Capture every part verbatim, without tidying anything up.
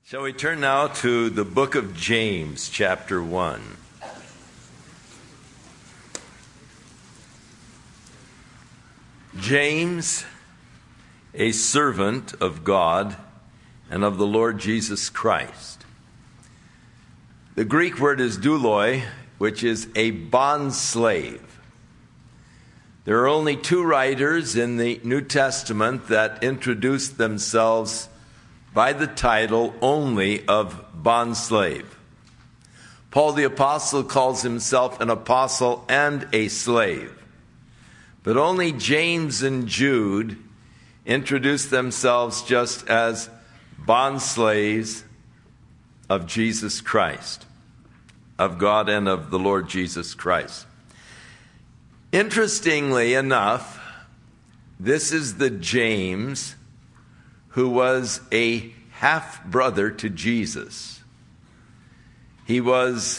Shall we turn now to the book of James, chapter one. James, a servant of God and of the Lord Jesus Christ. The Greek word is douloi, which is a bondslave. There are only two writers in the New Testament that introduce themselves by the title only of bondslave. Paul the Apostle calls himself an apostle and a slave. But only James and Jude introduce themselves just as bondslaves of Jesus Christ, of God and of the Lord Jesus Christ. Interestingly enough, this is the James who was a half-brother to Jesus. He was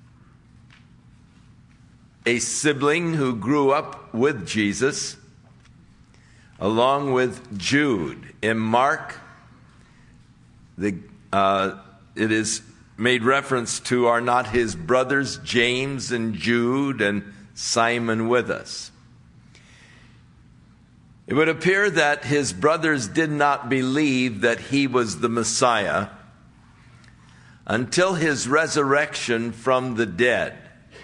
a sibling who grew up with Jesus, along with Jude. In Mark, the, uh, it is made reference to, are not his brothers James and Jude and Simon with us? It would appear that his brothers did not believe that he was the Messiah until his resurrection from the dead.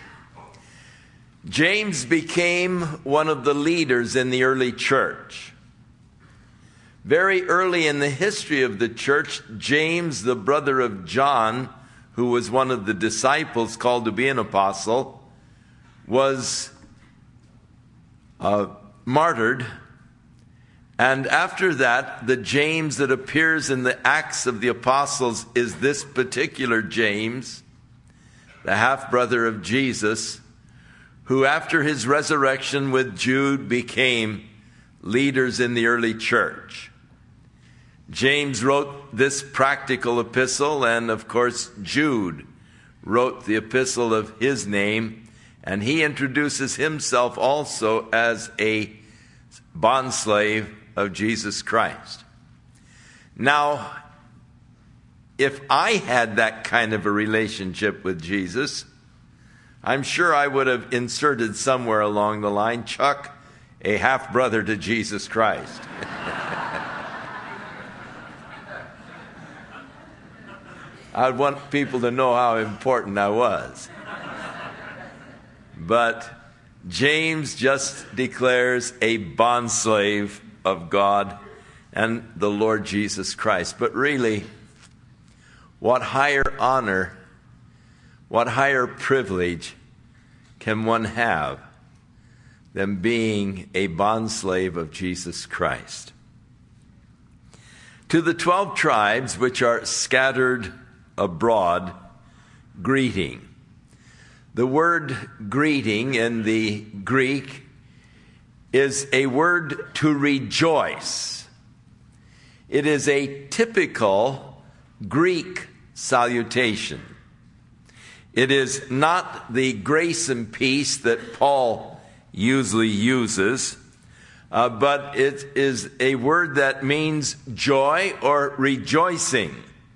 James became one of the leaders in the early church. Very early in the history of the church, James, the brother of John, who was one of the disciples called to be an apostle, was uh, martyred. And after that, the James that appears in the Acts of the Apostles is this particular James, the half-brother of Jesus, who after his resurrection with Jude became leaders in the early church. James wrote this practical epistle, and of course Jude wrote the epistle of his name, and he introduces himself also as a bondslave of Jesus Christ. Now, if I had that kind of a relationship with Jesus, I'm sure I would have inserted somewhere along the line, Chuck, a half-brother to Jesus Christ. I'd want people to know how important I was. But James just declares a bondslave of God and the Lord Jesus Christ. But really, what higher honor, what higher privilege can one have than being a bondslave of Jesus Christ? To the twelve tribes which are scattered abroad, greeting. The word greeting in the Greek is a word to rejoice. It is a typical Greek salutation. It is not the grace and peace that Paul usually uses, uh, but it is a word that means joy or rejoicing.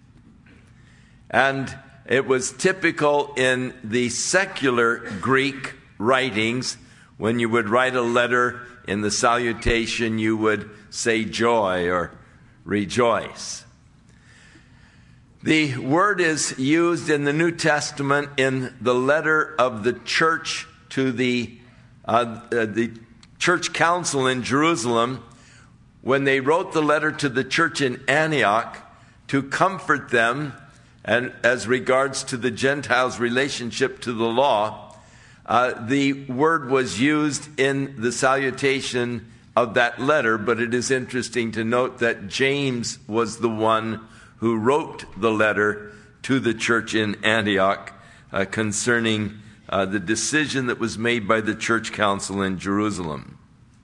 And it was typical in the secular Greek writings. When you would write a letter, in the salutation you would say joy or rejoice. The word is used in the New Testament in the letter of the church to the, uh, uh, the church council in Jerusalem, when they wrote the letter to the church in Antioch to comfort them and as regards to the Gentiles' relationship to the law. Uh, the word was used in the salutation of that letter, but it is interesting to note that James was the one who wrote the letter to the church in Antioch uh, concerning uh, the decision that was made by the church council in Jerusalem.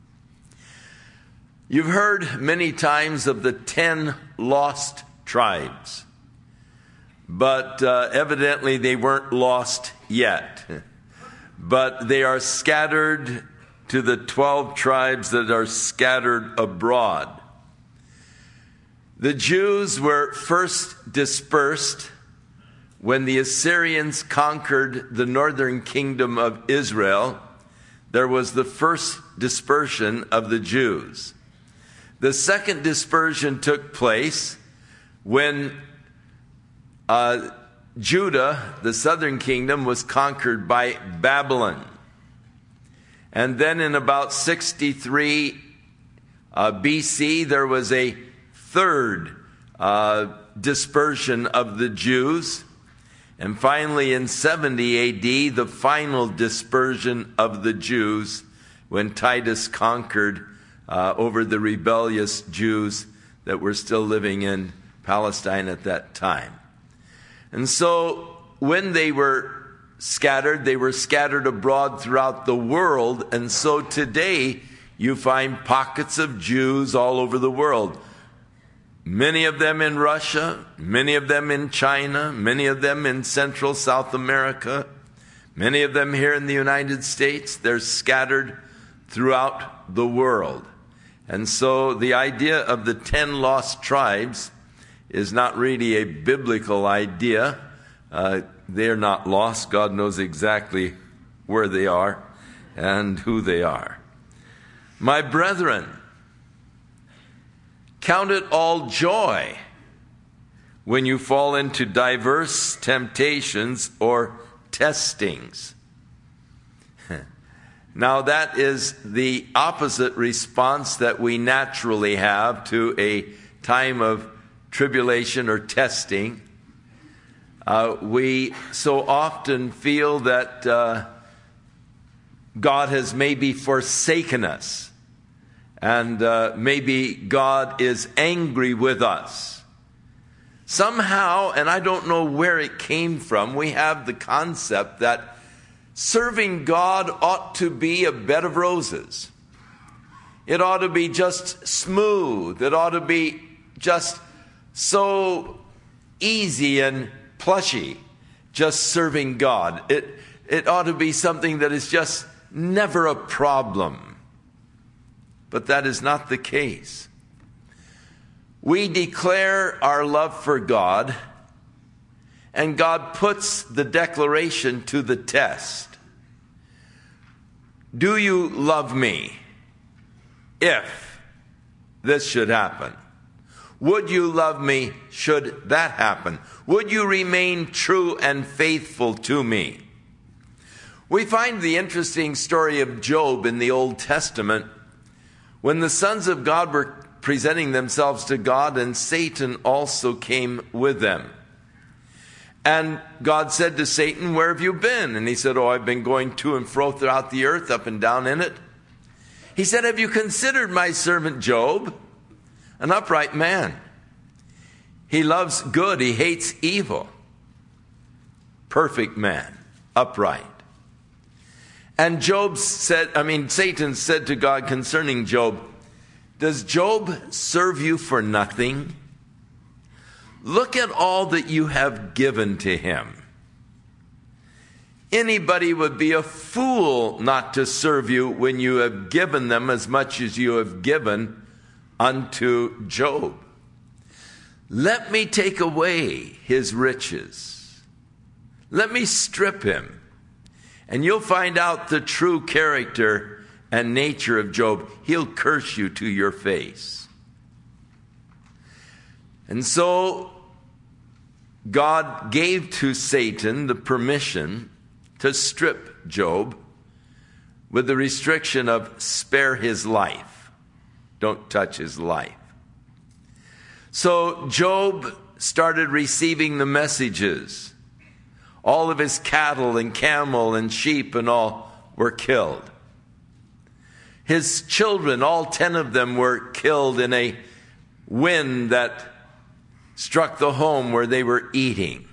You've heard many times of the ten lost tribes, but uh, evidently they weren't lost yet. But they are scattered to the twelve tribes that are scattered abroad. The Jews were first dispersed when the Assyrians conquered the northern kingdom of Israel. There was the first dispersion of the Jews. The second dispersion took place when uh, Judah, the southern kingdom, was conquered by Babylon. And then in about sixty-three uh, B C, there was a third uh, dispersion of the Jews. And finally, in seventy A D, the final dispersion of the Jews when Titus conquered uh, over the rebellious Jews that were still living in Palestine at that time. And so when they were scattered, they were scattered abroad throughout the world. And so today you find pockets of Jews all over the world. Many of them in Russia, many of them in China, many of them in Central South America, many of them here in the United States. They're scattered throughout the world. And so the idea of the ten lost tribes is not really a biblical idea. Uh, they're not lost. God knows exactly where they are and who they are. My brethren, count it all joy when you fall into diverse temptations or testings. Now that is the opposite response that we naturally have to a time of tribulation or testing. Uh, we so often feel that uh, God has maybe forsaken us. And uh, maybe God is angry with us. Somehow, and I don't know where it came from, we have the concept that serving God ought to be a bed of roses. It ought to be just smooth. It ought to be just so easy and plushy, just serving God. It, it ought to be something that is just never a problem. But that is not the case. We declare our love for God, and God puts the declaration to the test. Do you love me if this should happen? Would you love me should that happen? Would you remain true and faithful to me? We find the interesting story of Job in the Old Testament, when the sons of God were presenting themselves to God, and Satan also came with them. And God said to Satan, "Where have you been?" And he said, "Oh, I've been going to and fro throughout the earth, up and down in it." He said, "Have you considered my servant Job, an upright man? He loves good, he hates evil. Perfect man, upright." And Job said, I mean, Satan said to God concerning Job, "Does Job serve you for nothing? Look at all that you have given to him. Anybody would be a fool not to serve you when you have given them as much as you have given unto Job. Let me take away his riches. Let me strip him. And you'll find out the true character and nature of Job. He'll curse you to your face." And so God gave to Satan the permission to strip Job with the restriction of spare his life. Don't touch his life. So Job started receiving the messages. All of his cattle and camel and sheep and all were killed. His children, all ten of them, were killed in a wind that struck the home where they were eating.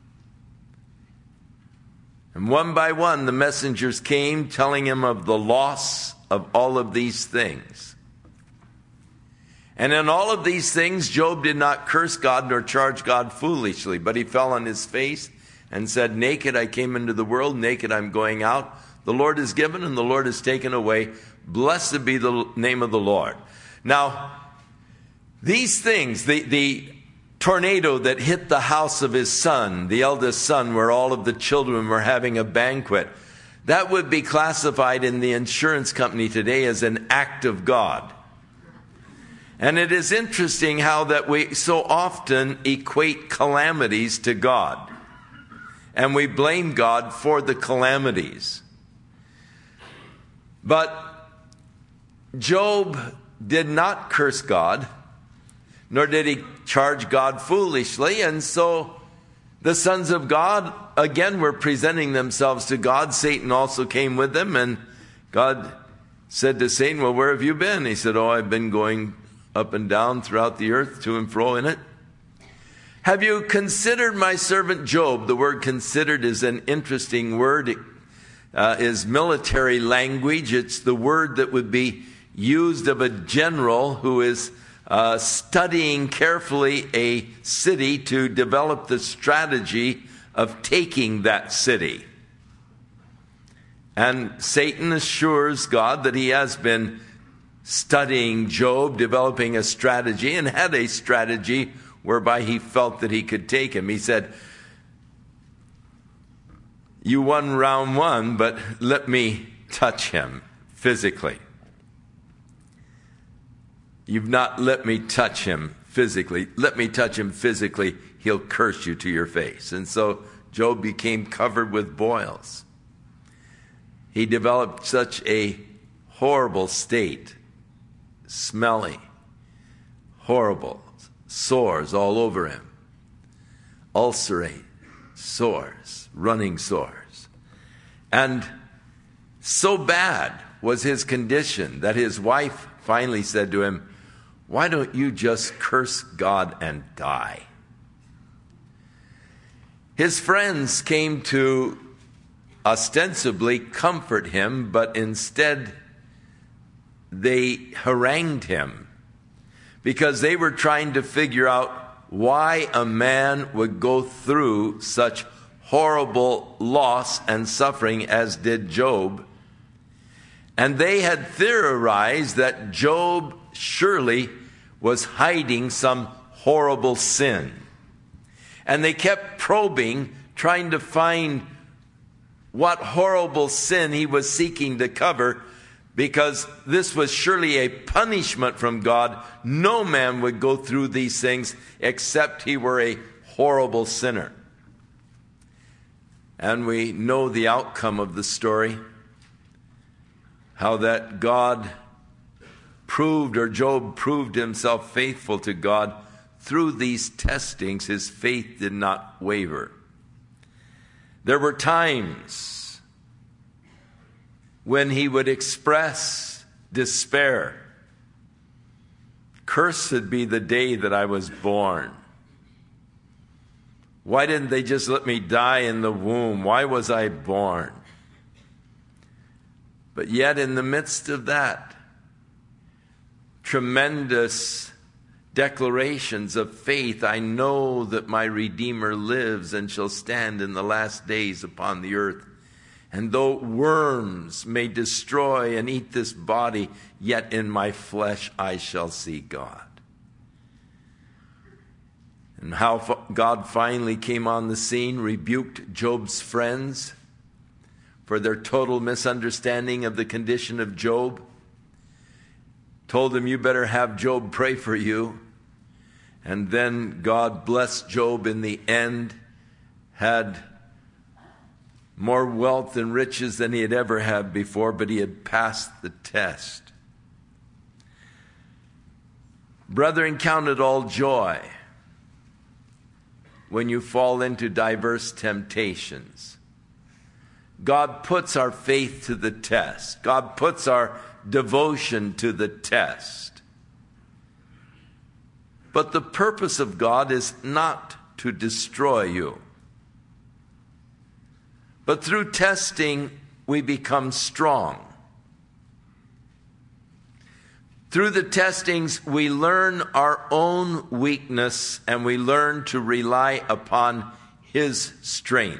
And one by one, the messengers came telling him of the loss of all of these things. And in all of these things, Job did not curse God nor charge God foolishly, but he fell on his face and said, "Naked I came into the world, naked I'm going out. The Lord has given and the Lord has taken away. Blessed be the name of the Lord." Now, These things, the, the tornado that hit the house of his son, the eldest son, where all of the children were having a banquet, that would be classified in the insurance company today as an act of God. And it is interesting how that we so often equate calamities to God. And we blame God for the calamities. But Job did not curse God, nor did he charge God foolishly. And so the sons of God, again, were presenting themselves to God. Satan also came with them. And God said to Satan, well, where have you been? He said, oh, I've been going up and down throughout the earth, to and fro in it. Have you considered my servant Job? The word considered is an interesting word. It uh, is military language. It's the word that would be used of a general who is uh, studying carefully a city to develop the strategy of taking that city. And Satan assures God that he has been studying Job, developing a strategy, and had a strategy whereby he felt that he could take him. He said, you won round one, but let me touch him physically. You've not let me touch him physically. Let me touch him physically. He'll curse you to your face. And so Job became covered with boils. He developed such a horrible state, smelly, horrible, sores all over him, ulcerate, sores, running sores. And so bad was his condition that his wife finally said to him, why don't you just curse God and die? His friends came to ostensibly comfort him, but instead they harangued him because they were trying to figure out why a man would go through such horrible loss and suffering as did Job. And they had theorized that Job surely was hiding some horrible sin. And they kept probing, trying to find what horrible sin he was seeking to cover, because this was surely a punishment from God. No man would go through these things except he were a horrible sinner. And we know the outcome of the story, how that God proved, or Job proved himself faithful to God. Through these testings, his faith did not waver. There were times when he would express despair. Cursed be the day that I was born. Why didn't they just let me die in the womb? Why was I born? But yet in the midst of that, tremendous declarations of faith, I know that my Redeemer lives and shall stand in the last days upon the earth. And though worms may destroy and eat this body, yet in my flesh I shall see God. And how God finally came on the scene, rebuked Job's friends for their total misunderstanding of the condition of Job. Told them, you better have Job pray for you. And then God blessed Job in the end, had more wealth and riches than he had ever had before, but he had passed the test. Brethren, count it all joy when you fall into diverse temptations. God puts our faith to the test. God puts our devotion to the test. But the purpose of God is not to destroy you. But through testing, we become strong. Through the testings, we learn our own weakness and we learn to rely upon His strength.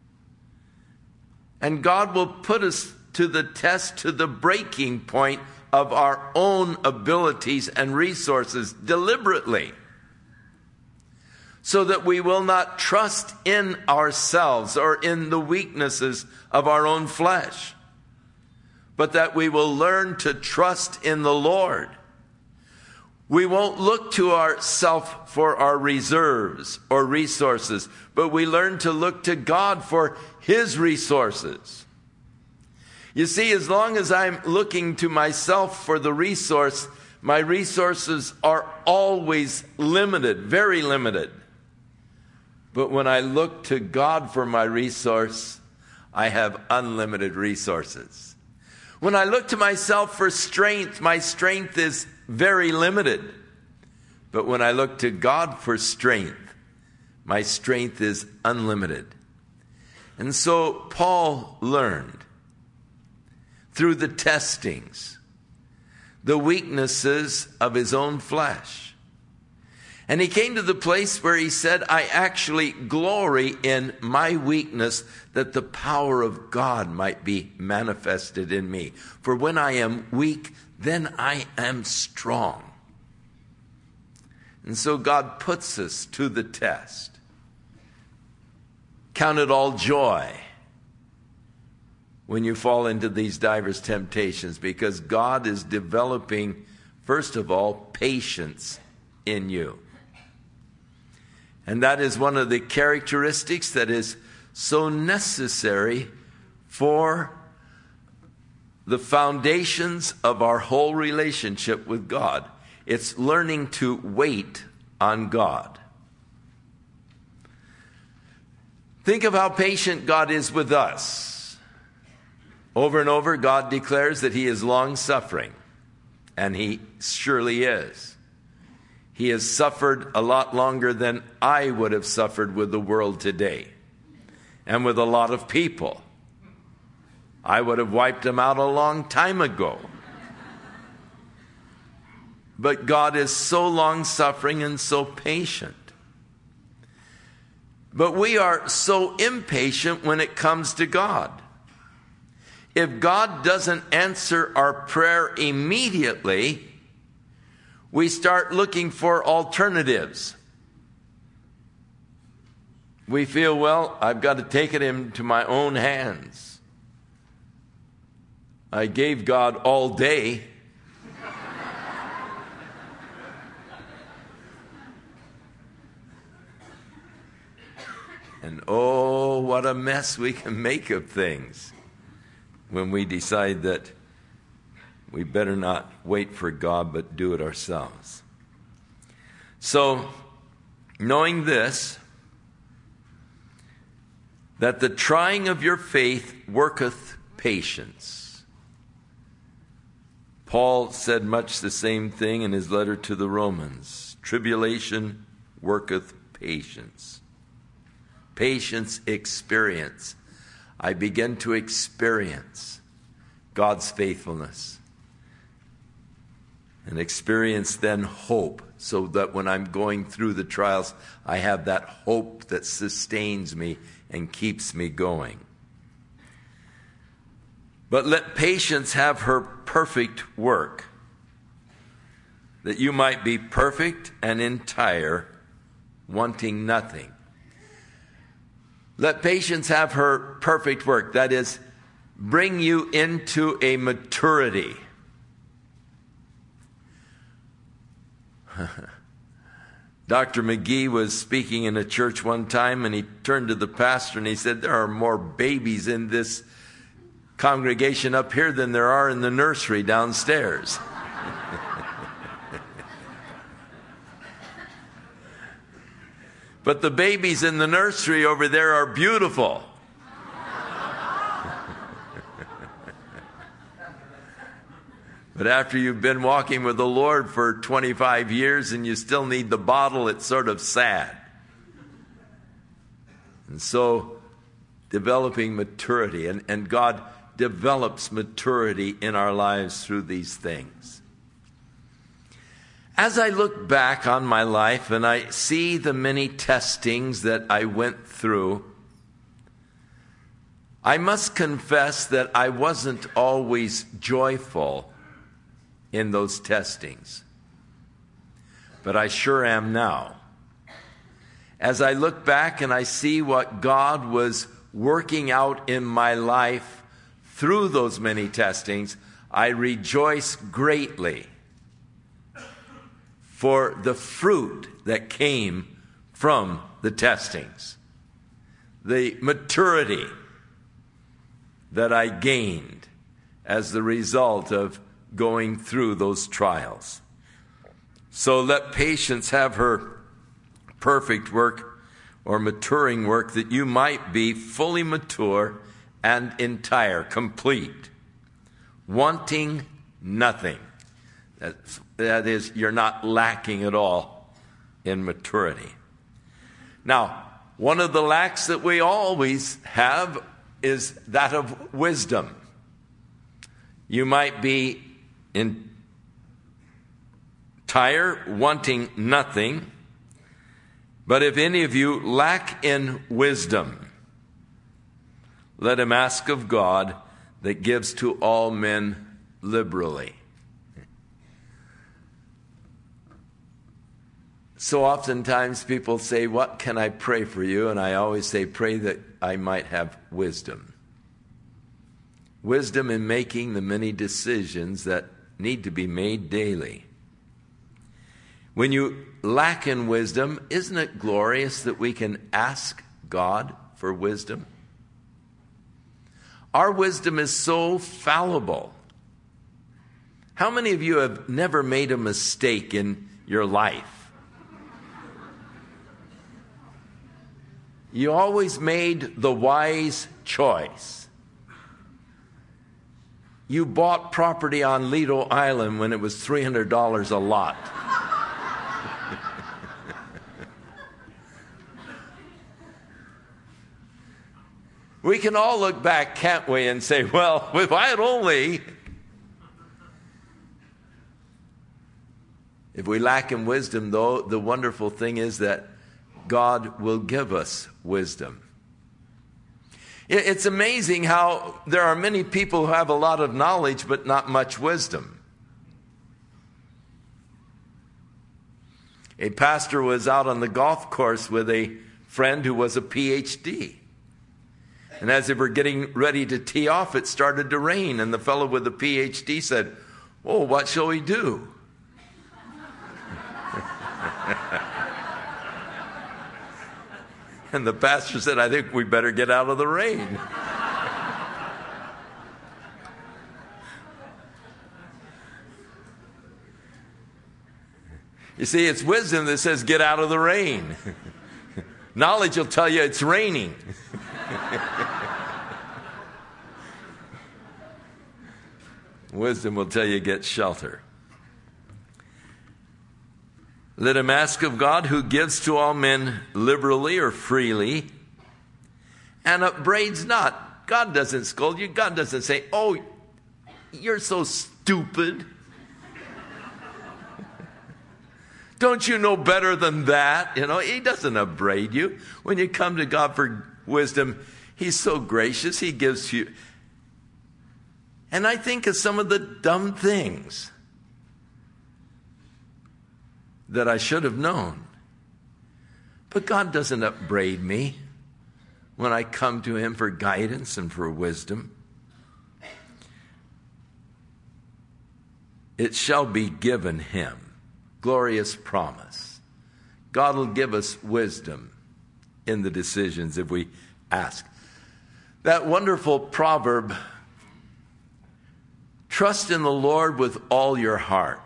And God will put us to the test, to the breaking point of our own abilities and resources deliberately, so that we will not trust in ourselves or in the weaknesses of our own flesh, but that we will learn to trust in the Lord. We won't look to ourselves for our reserves or resources, but we learn to look to God for His resources. You see, as long as I'm looking to myself for the resource, my resources are always limited, very limited. But when I look to God for my resource, I have unlimited resources. When I look to myself for strength, my strength is very limited. But when I look to God for strength, my strength is unlimited. And so Paul learned through the testings the weaknesses of his own flesh. And he came to the place where he said, I actually glory in my weakness, that the power of God might be manifested in me. For when I am weak, then I am strong. And so God puts us to the test. Count it all joy when you fall into these diverse temptations, because God is developing, first of all, patience in you. And that is one of the characteristics that is so necessary for the foundations of our whole relationship with God. It's learning to wait on God. Think of how patient God is with us. Over and over, God declares that He is long-suffering, and He surely is. He has suffered a lot longer than I would have suffered with the world today, and with a lot of people. I would have wiped them out a long time ago. But God is so long-suffering and so patient. But we are so impatient when it comes to God. If God doesn't answer our prayer immediately, we start looking for alternatives. We feel, well, I've got to take it into my own hands. I gave God all day. And oh, what a mess we can make of things when we decide that we better not wait for God, but do it ourselves. So, knowing this, that the trying of your faith worketh patience. Paul said much the same thing in his letter to the Romans. Tribulation worketh patience. Patience, experience. I begin to experience God's faithfulness. And experience then hope, so that when I'm going through the trials, I have that hope that sustains me and keeps me going. But let patience have her perfect work, that you might be perfect and entire, wanting nothing. Let patience have her perfect work, that is, bring you into a maturity. Doctor McGee was speaking in a church one time, and he turned to the pastor and he said, there are more babies in this congregation up here than there are in the nursery downstairs. But the babies in the nursery over there are beautiful. But after you've been walking with the Lord for twenty-five years and you still need the bottle, it's sort of sad. And so, developing maturity, and, and God develops maturity in our lives through these things. As I look back on my life and I see the many testings that I went through, I must confess that I wasn't always joyful in those testings, but I sure am now. As I look back and I see what God was working out in my life through those many testings, I rejoice greatly for the fruit that came from the testings, the maturity that I gained as the result of going through those trials. So let patience have her perfect work or maturing work, that you might be fully mature and entire, complete, wanting nothing. That's, that is, you're not lacking at all in maturity. Now, one of the lacks that we always have is that of wisdom. You might be entire, wanting nothing, but if any of you lack in wisdom, let him ask of God that gives to all men liberally. So oftentimes people say, what can I pray for you? And I always say, pray that I might have wisdom. Wisdom in making the many decisions that need to be made daily. When you lack in wisdom, isn't it glorious that we can ask God for wisdom? Our wisdom is so fallible. How many of you have never made a mistake in your life? You always made the wise choice. You bought property on Lido Island when it was three hundred dollars a lot. We can all look back, can't we, and say, well, if I had only... If we lack in wisdom, though, the wonderful thing is that God will give us wisdom. It's amazing how there are many people who have a lot of knowledge but not much wisdom. A pastor was out on the golf course with a friend who was a P H D. And as they were getting ready to tee off, it started to rain. And the fellow with the P H D said, oh, what shall we do? And the pastor said, I think we better get out of the rain. You see, it's wisdom that says get out of the rain. Knowledge will tell you it's raining. Wisdom will tell you get shelter. Let him ask of God, who gives to all men liberally or freely, and upbraids not. God doesn't scold you. God doesn't say, oh, you're so stupid. Don't you know better than that? You know, he doesn't upbraid you. When you come to God for wisdom, he's so gracious. He gives you. And I think of some of the dumb things that I should have known. But God doesn't upbraid me when I come to him for guidance and for wisdom. It shall be given him. Glorious promise. God will give us wisdom in the decisions if we ask. That wonderful proverb, trust in the Lord with all your heart.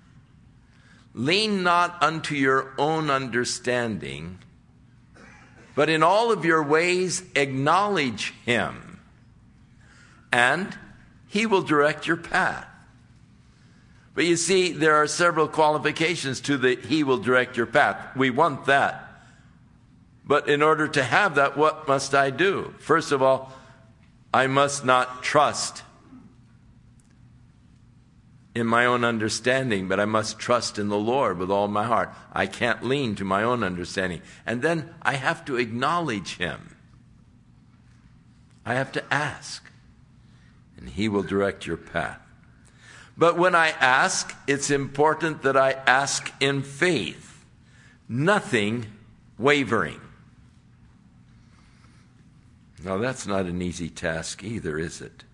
Lean not unto your own understanding, but in all of your ways acknowledge him, and he will direct your path. But you see, there are several qualifications to the he will direct your path. We want that. But in order to have that, what must I do? First of all, I must not trust in my own understanding, but I must trust in the Lord with all my heart. I can't lean to my own understanding. And then I have to acknowledge him. I have to ask, and he will direct your path. But when I ask, it's important that I ask in faith, nothing wavering. Now, that's not an easy task either, is it?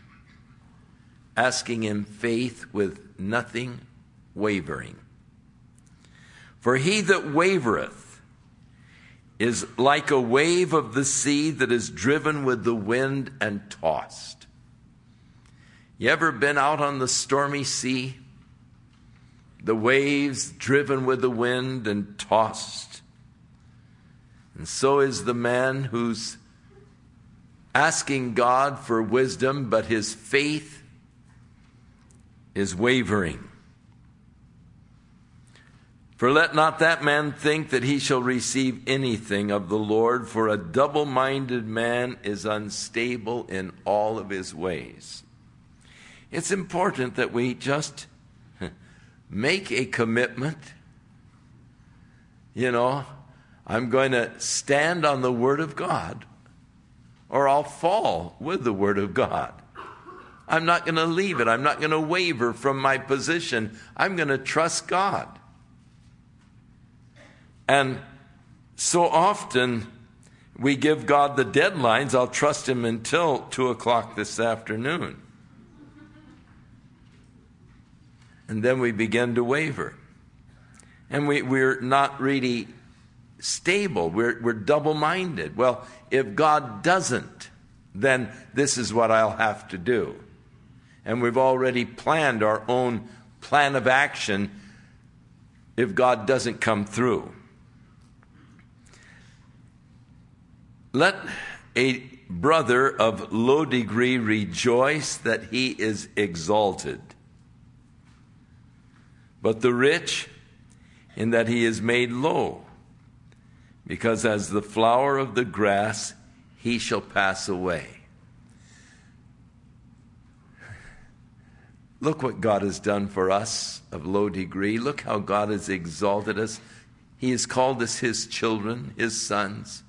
Asking in faith with nothing wavering. For he that wavereth is like a wave of the sea that is driven with the wind and tossed. You ever been out on the stormy sea? The waves driven with the wind and tossed. And so is the man who's asking God for wisdom, but his faith is wavering. For let not that man think that he shall receive anything of the Lord, for a double-minded man is unstable in all of his ways. It's important that we just make a commitment. You know, I'm going to stand on the Word of God, or I'll fall with the Word of God. I'm not going to leave it. I'm not going to waver from my position. I'm going to trust God. And so often we give God the deadlines. I'll trust him until two o'clock this afternoon. And then we begin to waver. And we, we're not really stable. We're, we're double-minded. Well, if God doesn't, then this is what I'll have to do. And we've already planned our own plan of action if God doesn't come through. Let a brother of low degree rejoice that he is exalted, but the rich in that he is made low, because as the flower of the grass he shall pass away. Look what God has done for us of low degree. Look how God has exalted us. He has called us his children, his sons.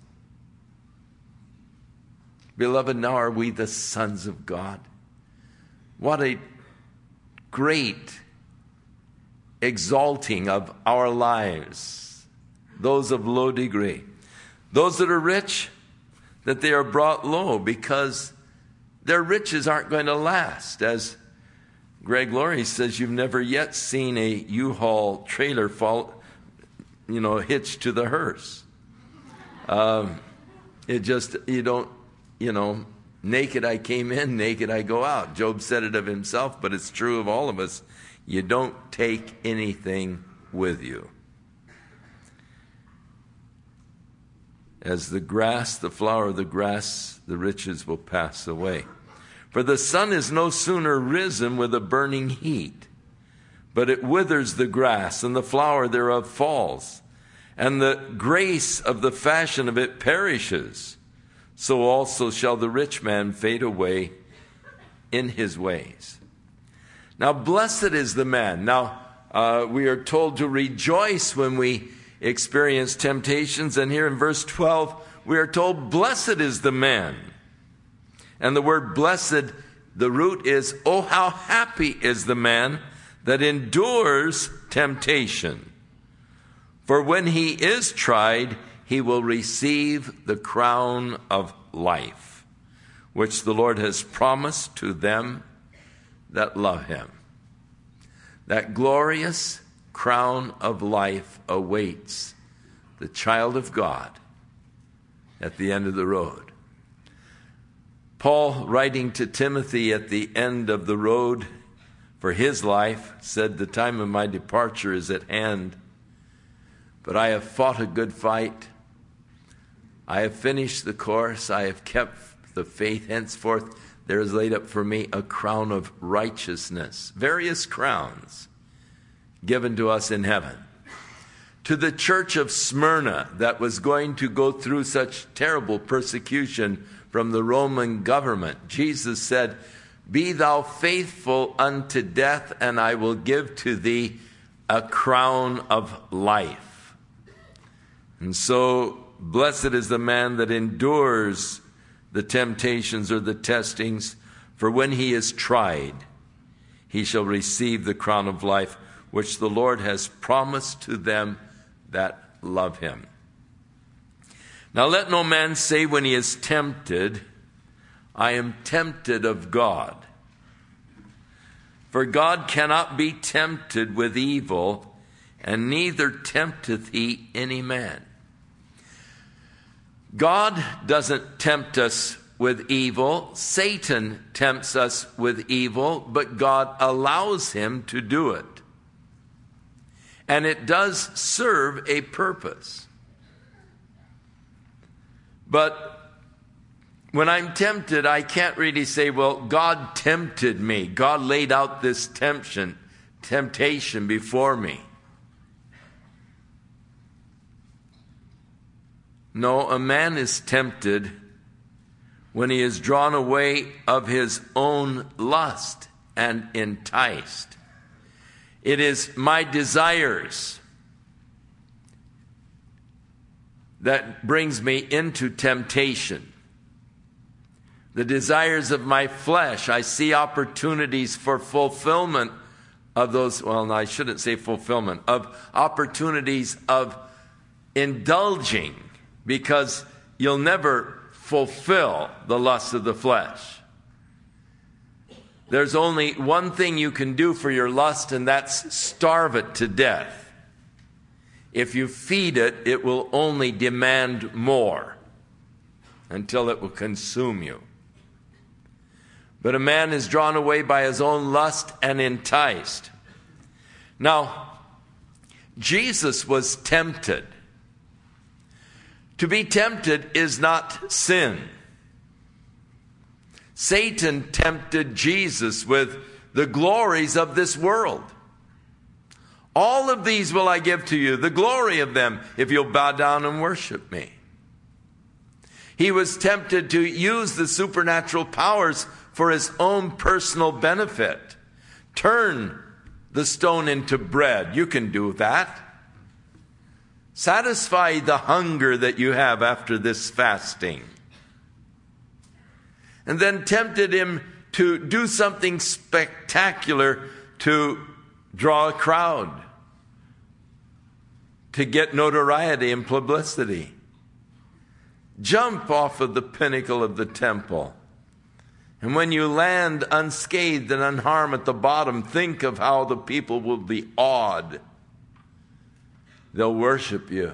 Beloved, now are we the sons of God. What a great exalting of our lives, those of low degree. Those that are rich, that they are brought low because their riches aren't going to last. As Greg Laurie says, you've never yet seen a U-Haul trailer fall, you know, hitched to the hearse. Um, it just, you don't, you know, naked I came in, naked I go out. Job said it of himself, but it's true of all of us. You don't take anything with you. As the grass, the flower of the grass, the riches will pass away. For the sun is no sooner risen with a burning heat, but it withers the grass, and the flower thereof falls, and the grace of the fashion of it perishes. So also shall the rich man fade away in his ways. Now, blessed is the man. Now, uh, we are told to rejoice when we experience temptations. And here in verse twelve, we are told, blessed is the man. And the word blessed, the root is, oh, how happy is the man that endures temptation. For when he is tried, he will receive the crown of life, which the Lord has promised to them that love him. That glorious crown of life awaits the child of God at the end of the road. Paul, writing to Timothy at the end of the road for his life, said, the time of my departure is at hand, but I have fought a good fight. I have finished the course. I have kept the faith. Henceforth, there is laid up for me a crown of righteousness, various crowns given to us in heaven. To the church of Smyrna that was going to go through such terrible persecution from the Roman government, Jesus said, be thou faithful unto death, and I will give to thee a crown of life. And so, blessed is the man that endures the temptations or the testings, for when he is tried, he shall receive the crown of life, which the Lord has promised to them that love him. Now let no man say when he is tempted, I am tempted of God. For God cannot be tempted with evil, and neither tempteth he any man. God doesn't tempt us with evil. Satan tempts us with evil, but God allows him to do it. And it does serve a purpose. But when I'm tempted, I can't really say, well, God tempted me. God laid out this temptation, temptation before me. No, a man is tempted when he is drawn away of his own lust and enticed. It is my desires that brings me into temptation. The desires of my flesh. I see opportunities for fulfillment of those, well, no, I shouldn't say fulfillment, of opportunities of indulging, because you'll never fulfill the lust of the flesh. There's only one thing you can do for your lust, and that's starve it to death. If you feed it, it will only demand more until it will consume you. But a man is drawn away by his own lust and enticed. Now, Jesus was tempted. To be tempted is not sin. Satan tempted Jesus with the glories of this world. All of these will I give to you, the glory of them, if you'll bow down and worship me. He was tempted to use the supernatural powers for his own personal benefit. Turn the stone into bread. You can do that. Satisfy the hunger that you have after this fasting. And then tempted him to do something spectacular to draw a crowd, to get notoriety and publicity. Jump off of the pinnacle of the temple. And when you land unscathed and unharmed at the bottom, think of how the people will be awed. They'll worship you.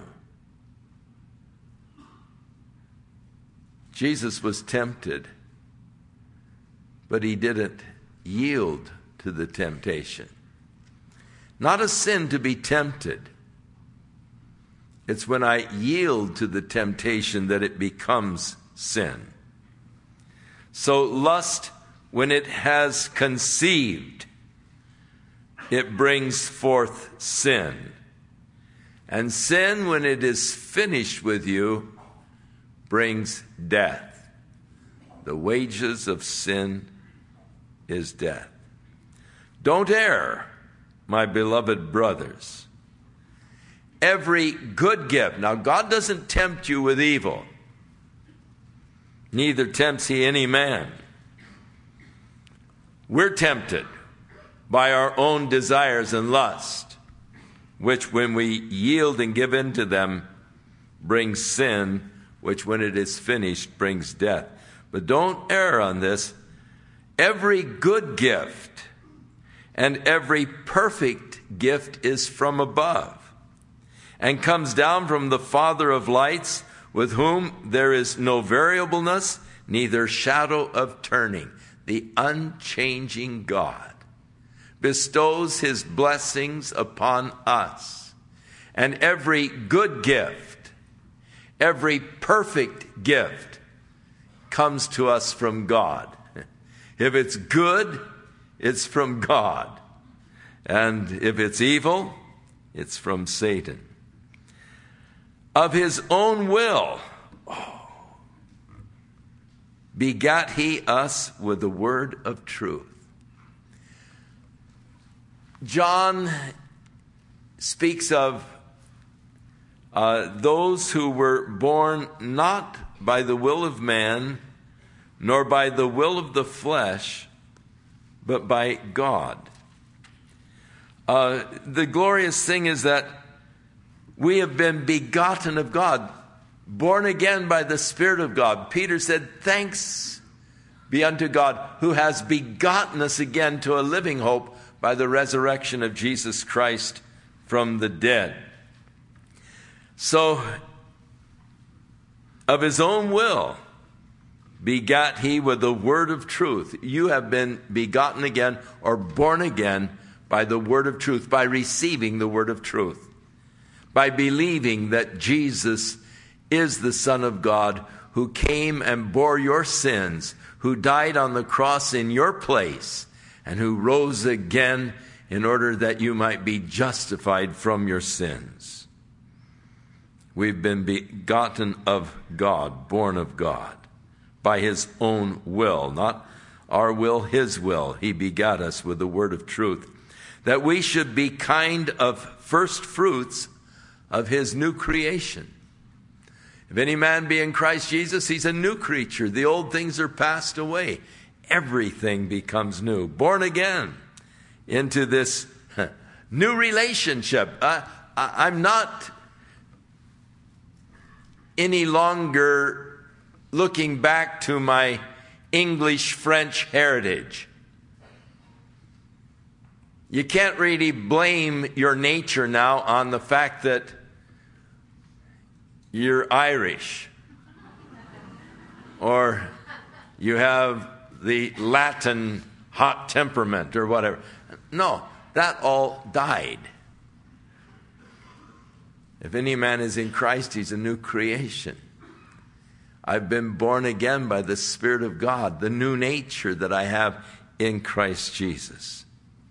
Jesus was tempted, but he didn't yield to the temptation. Not a sin to be tempted. It's when I yield to the temptation that it becomes sin. So lust, when it has conceived, it brings forth sin. And sin, when it is finished with you, brings death. The wages of sin is death. Don't err, my beloved brothers. Every good gift. Now, God doesn't tempt you with evil. Neither tempts he any man. We're tempted by our own desires and lust, which when we yield and give in to them brings sin, which when it is finished brings death. But don't err on this. Every good gift and every perfect gift is from above and comes down from the Father of lights, with whom there is no variableness, neither shadow of turning. The unchanging God bestows his blessings upon us. And every good gift, every perfect gift comes to us from God. If it's good, it's from God. And if it's evil, it's from Satan. Of his own will, oh, begat he us with the word of truth. John speaks of uh, those who were born not by the will of man, nor by the will of the flesh, but by God. Uh, the glorious thing is that we have been begotten of God, born again by the Spirit of God. Peter said, thanks be unto God who has begotten us again to a living hope by the resurrection of Jesus Christ from the dead. So, of his own will begat he with the word of truth. You have been begotten again or born again by the word of truth, by receiving the word of truth, by believing that Jesus is the Son of God who came and bore your sins, who died on the cross in your place, and who rose again in order that you might be justified from your sins. We've been begotten of God, born of God, by his own will, not our will, his will. He begat us with the word of truth, that we should be kind of first fruits of his new creation. If any man be in Christ Jesus, he's a new creature. The old things are passed away. Everything becomes new. Born again into this new relationship. I, I, I'm not any longer looking back to my English-French heritage. You can't really blame your nature now on the fact that you're Irish or you have the Latin hot temperament or whatever. No, that all died. If any man is in Christ, he's a new creation. I've been born again by the Spirit of God, the new nature that I have in Christ Jesus.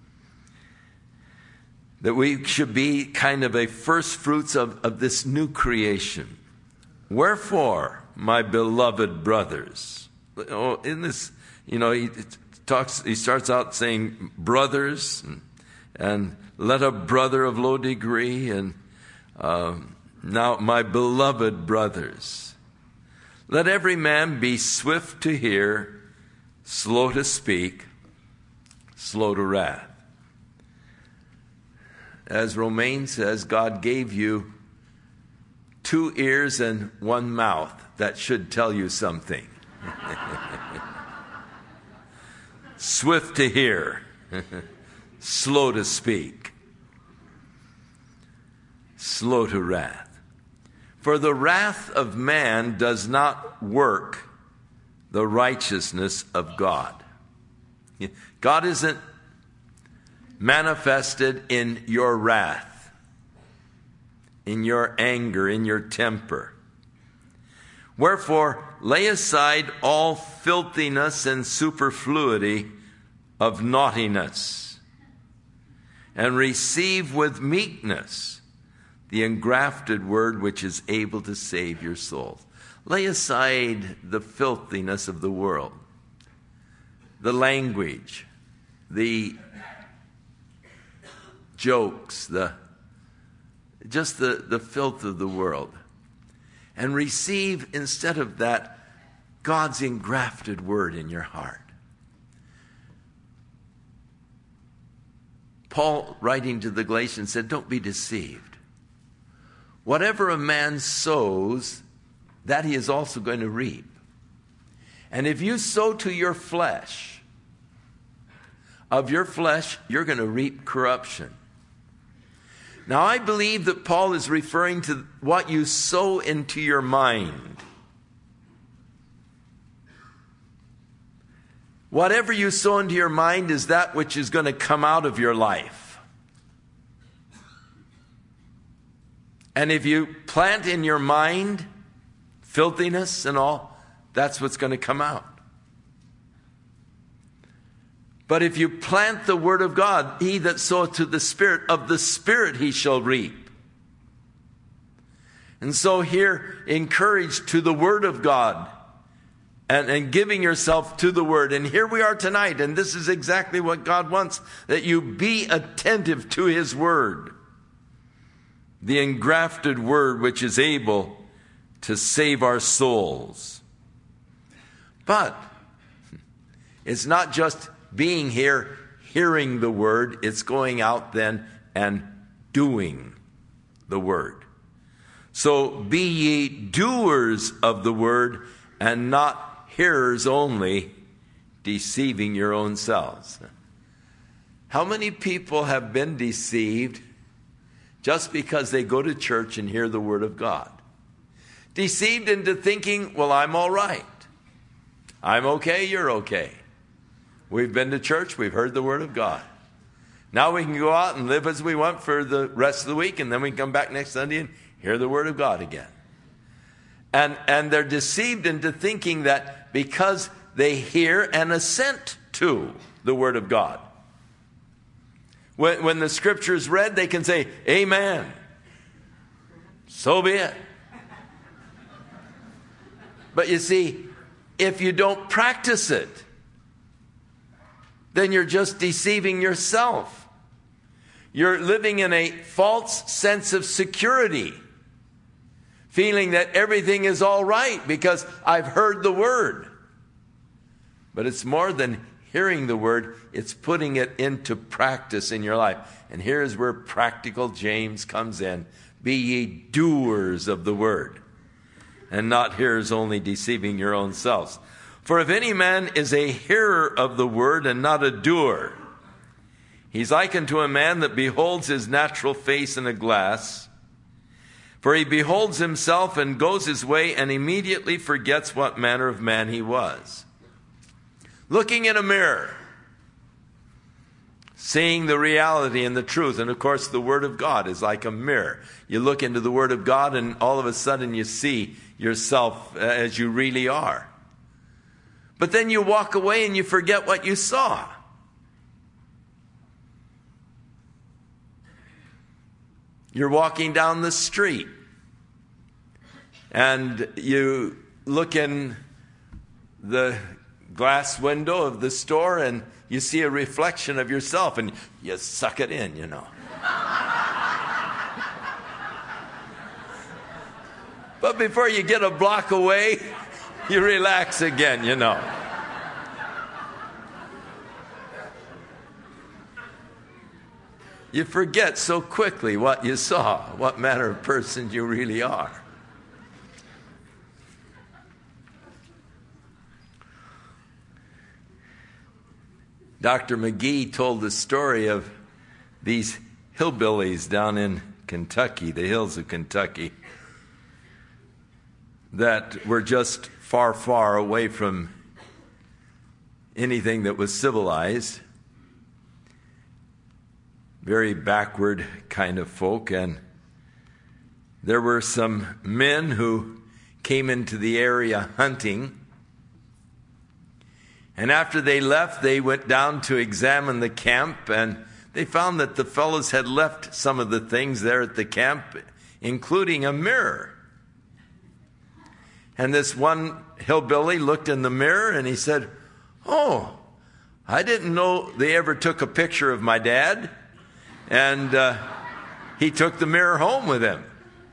That we should be kind of a first fruits of, of this new creation. Wherefore, my beloved brothers. Oh, in this, you know, he talks. He starts out saying brothers, and, and let a brother of low degree, and um, now my beloved brothers. Let every man be swift to hear, slow to speak, slow to wrath. As Romain says, God gave you two ears and one mouth that should tell you something. Swift to hear, slow to speak, slow to wrath. For the wrath of man does not work the righteousness of God. God isn't manifested in your wrath, in your anger, in your temper. Wherefore, lay aside all filthiness and superfluity of naughtiness, and receive with meekness the engrafted word which is able to save your souls. Lay aside the filthiness of the world, the language, the jokes, the just the, the filth of the world, and receive instead of that God's engrafted word in your heart. Paul, writing to the Galatians, said, don't be deceived. Whatever a man sows, that he is also going to reap. And if you sow to your flesh, of your flesh, you're going to reap corruption. Now, I believe that Paul is referring to what you sow into your mind. Whatever you sow into your mind is that which is going to come out of your life. And if you plant in your mind filthiness and all, that's what's going to come out. But if you plant the word of God, he that soweth to the Spirit, of the Spirit he shall reap. And so here, encouraged to the word of God and, and giving yourself to the word. And here we are tonight, and this is exactly what God wants, that you be attentive to his word. The engrafted word which is able to save our souls. But it's not just being here, hearing the word. It's going out then and doing the word. So be ye doers of the word and not hearers only, deceiving your own selves. How many people have been deceived just because they go to church and hear the word of God? Deceived into thinking, well, I'm all right. I'm okay, you're okay. We've been to church, we've heard the word of God. Now we can go out and live as we want for the rest of the week, and then we can come back next Sunday and hear the word of God again. And, and they're deceived into thinking that because they hear and assent to the word of God, When, when the scripture is read, they can say, amen. So be it. But you see, if you don't practice it, then you're just deceiving yourself. You're living in a false sense of security, feeling that everything is all right because I've heard the word. But it's more than hearing the word, it's putting it into practice in your life. And here's where practical James comes in. Be ye doers of the word, and not hearers only, deceiving your own selves. For if any man is a hearer of the word and not a doer, he's likened to a man that beholds his natural face in a glass. For he beholds himself and goes his way and immediately forgets what manner of man he was. Looking in a mirror, seeing the reality and the truth. And of course, the Word of God is like a mirror. You look into the Word of God and all of a sudden you see yourself as you really are. But then you walk away and you forget what you saw. You're walking down the street and you look in the glass window of the store and you see a reflection of yourself and you suck it in, you know. But before you get a block away, you relax again, you know. You forget so quickly what you saw, what manner of person you really are. Doctor McGee told the story of these hillbillies down in Kentucky, the hills of Kentucky, that were just far, far away from anything that was civilized. Very backward kind of folk. And there were some men who came into the area hunting. And after they left, they went down to examine the camp, and they found that the fellows had left some of the things there at the camp, including a mirror. And this one hillbilly looked in the mirror and he said, "Oh, I didn't know they ever took a picture of my dad." And uh, he took the mirror home with him.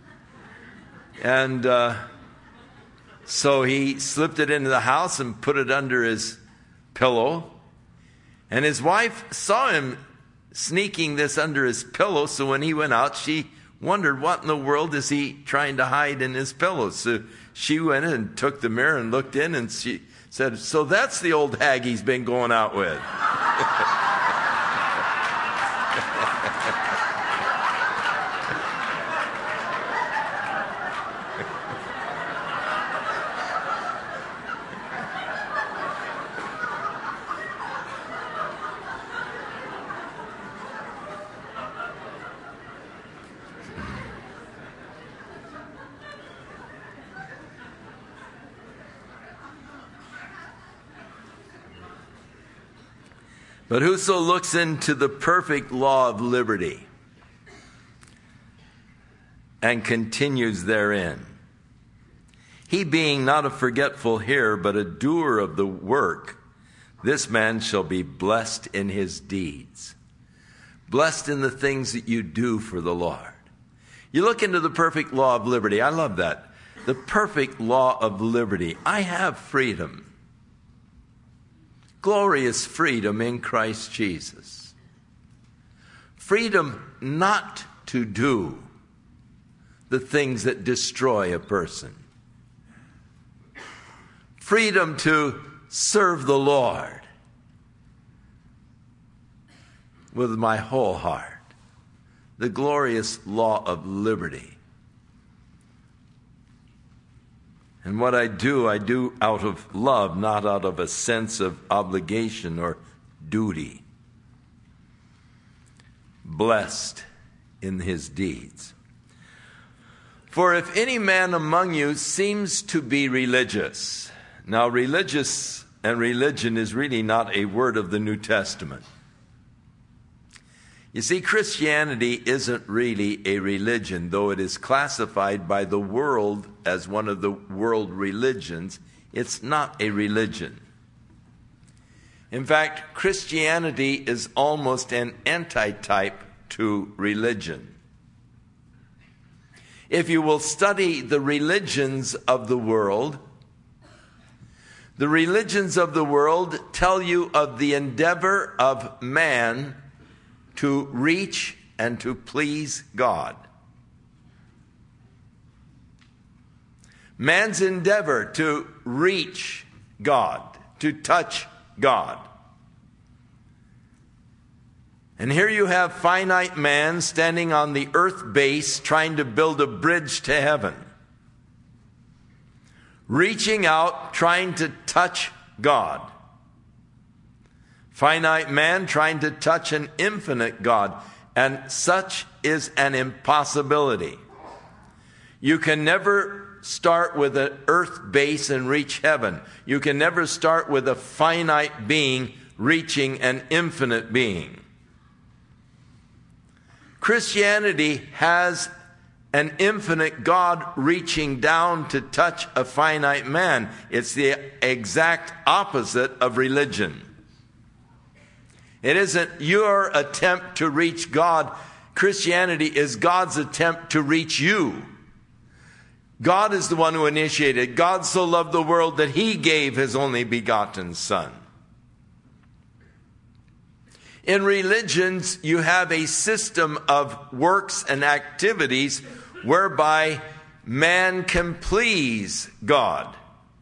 And uh, so he slipped it into the house and put it under his pillow. And his wife saw him sneaking this under his pillow. So when he went out, she wondered, what in the world is he trying to hide in his pillow? So she went in and took the mirror and looked in, and she said, "So that's the old hag he's been going out with." But whoso looks into the perfect law of liberty and continues therein, he being not a forgetful hearer, but a doer of the work, this man shall be blessed in his deeds. Blessed in the things that you do for the Lord. You look into the perfect law of liberty. I love that. The perfect law of liberty. I have freedom. glorious freedom in Christ Jesus. Freedom not to do the things that destroy a person. Freedom to serve the Lord with my whole heart. The glorious law of liberty. And what I do, I do out of love, not out of a sense of obligation or duty. Blessed in his deeds. For if any man among you seems to be religious. Now, religious and religion is really not a word of the New Testament. You see, Christianity isn't really a religion, though it is classified by the world as one of the world religions. It's not a religion. In fact, Christianity is almost an antitype to religion. If you will study the religions of the world, the religions of the world tell you of the endeavor of man to reach and to please God. Man's endeavor to reach God, to touch God. And here you have finite man standing on the earth base trying to build a bridge to heaven. Reaching out, trying to touch God. Finite man trying to touch an infinite God, and such is an impossibility. You can never start with an earth base and reach heaven. You can never start with a finite being reaching an infinite being. Christianity has an infinite God reaching down to touch a finite man. It's the exact opposite of religion. It isn't your attempt to reach God. Christianity is God's attempt to reach you. God is the one who initiated. God so loved the world that he gave his only begotten Son. In religions, you have a system of works and activities whereby man can please God.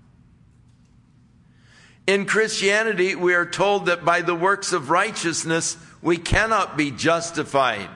In Christianity, we are told that by the works of righteousness, we cannot be justified.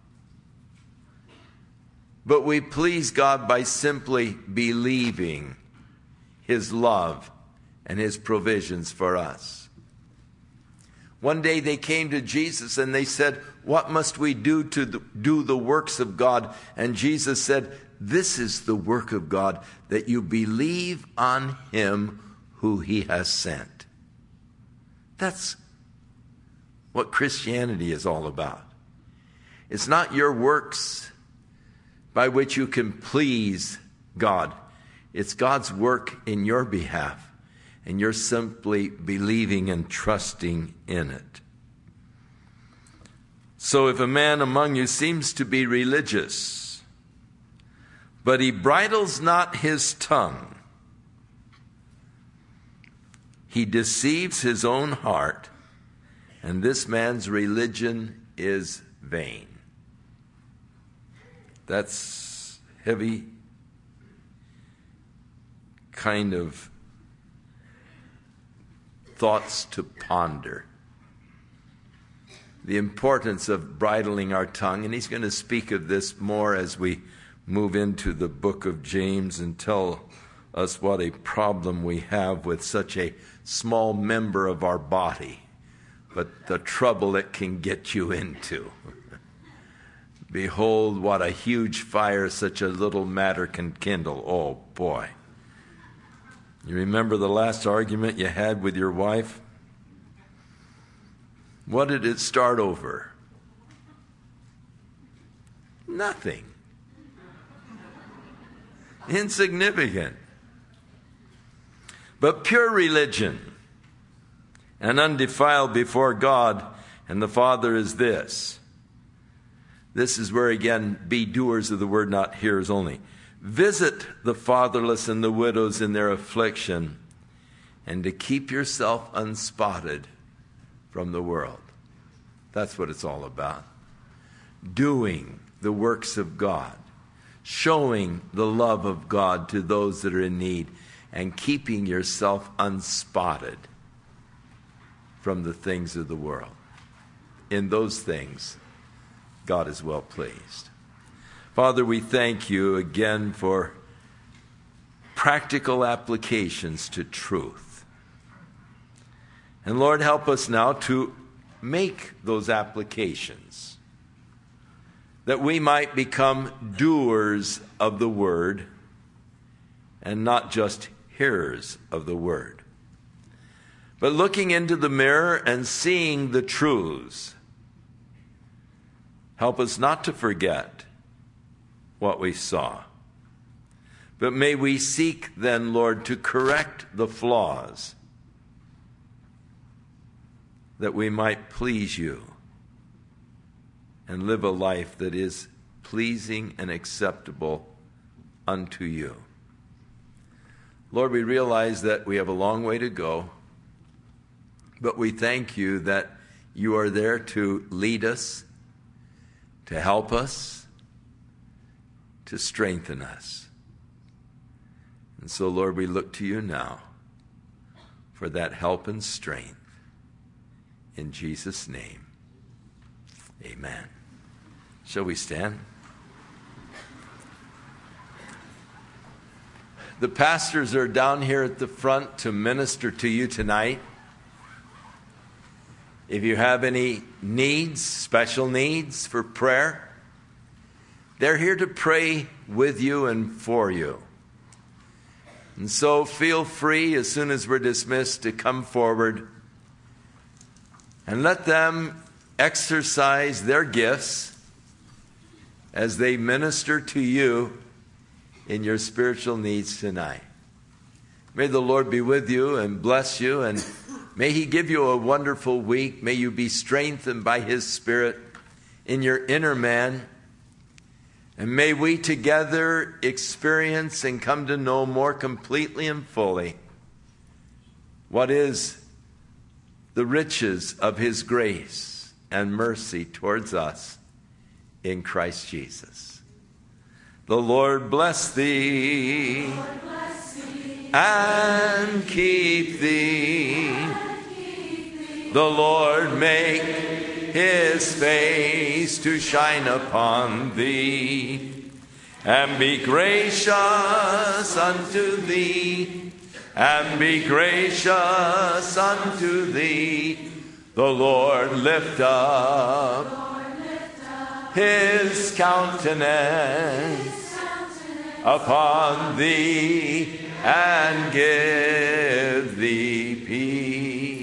But we please God by simply believing his love and his provisions for us. One day they came to Jesus and they said, "What must we do to do the works of God?" And Jesus said, "This is the work of God, that you believe on him who he has sent." That's what Christianity is all about. It's not your works by which you can please God. It's God's work in your behalf, and you're simply believing and trusting in it. So if a man among you seems to be religious, but he bridles not his tongue, he deceives his own heart, and this man's religion is vain. That's heavy kind of thoughts to ponder. The importance of bridling our tongue, and he's going to speak of this more as we move into the book of James and tell us what a problem we have with such a small member of our body, but the trouble it can get you into. Behold, what a huge fire such a little matter can kindle. Oh, boy. You remember the last argument you had with your wife? What did it start over? Nothing. Insignificant. But pure religion and undefiled before God and the Father is this. This is where, again, be doers of the word, not hearers only. Visit the fatherless and the widows in their affliction, and to keep yourself unspotted from the world. That's what it's all about. Doing the works of God, showing the love of God to those that are in need, and keeping yourself unspotted from the things of the world. In those things, God is well pleased. Father, we thank you again for practical applications to truth. And Lord, help us now to make those applications, that we might become doers of the word and not just hearers of the word. But looking into the mirror and seeing the truths, help us not to forget what we saw. But may we seek then, Lord, to correct the flaws, that we might please you and live a life that is pleasing and acceptable unto you. Lord, we realize that we have a long way to go, but we thank you that you are there to lead us, to help us, to strengthen us. And so, Lord, we look to you now for that help and strength. In Jesus' name, amen. Shall we stand? The pastors are down here at the front to minister to you tonight. If you have any needs, special needs for prayer, they're here to pray with you and for you. And so feel free, as soon as we're dismissed, to come forward and let them exercise their gifts as they minister to you in your spiritual needs tonight. May the Lord be with you and bless you, and may he give you a wonderful week. May you be strengthened by his Spirit in your inner man. And may we together experience and come to know more completely and fully what is the riches of his grace and mercy towards us in Christ Jesus. The Lord bless thee, Lord bless thee and keep thee. and keep thee. The Lord make his face to shine upon thee, and be gracious unto thee, and be gracious unto thee. The Lord lift up, Lord, lift up his countenance his countenance upon thee, and give thee peace.